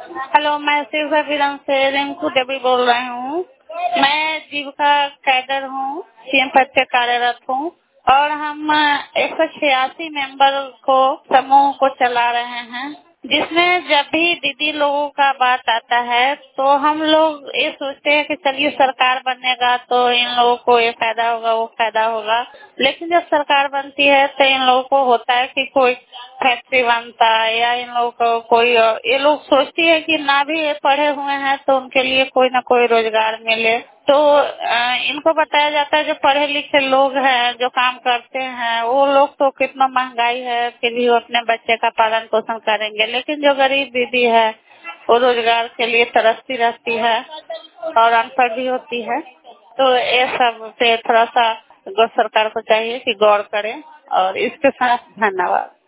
Hello, मैं शिवविरम से रिंकू देवी बोल रही हूँ। मैं जीविका कैडर हूँ, सीएम पद पे कार्यरत हूँ और हम 186 मेंबर को समूह को चला रहे हैं, जिसमें जब भी दीदी लोगों का बात आता है तो हम लोग ये सोचते हैं कि चलिए सरकार बनेगा तो इन लोगों को ये फायदा होगा वो फायदा होगा। लेकिन जब सरकार बनती है तो इन लोगों को होता है कि कोई फैक्ट्री बनता है या इन लोगों को कोई, ये लोग सोचती है कि ना भी ये पढ़े हुए हैं तो उनके लिए कोई ना कोई रोजगार मिले। तो इनको बताया जाता है जो पढ़े लिखे लोग हैं जो काम करते हैं वो लोग तो कितना महंगाई है फिर भी वो अपने बच्चे का पालन पोषण करेंगे, लेकिन जो गरीब दीदी है वो रोजगार के लिए तरसती रहती है और अनपढ़ भी होती है। तो ये सब पे थोड़ा सा सरकार को चाहिए कि गौर करें। और इसके साथ धन्यवाद।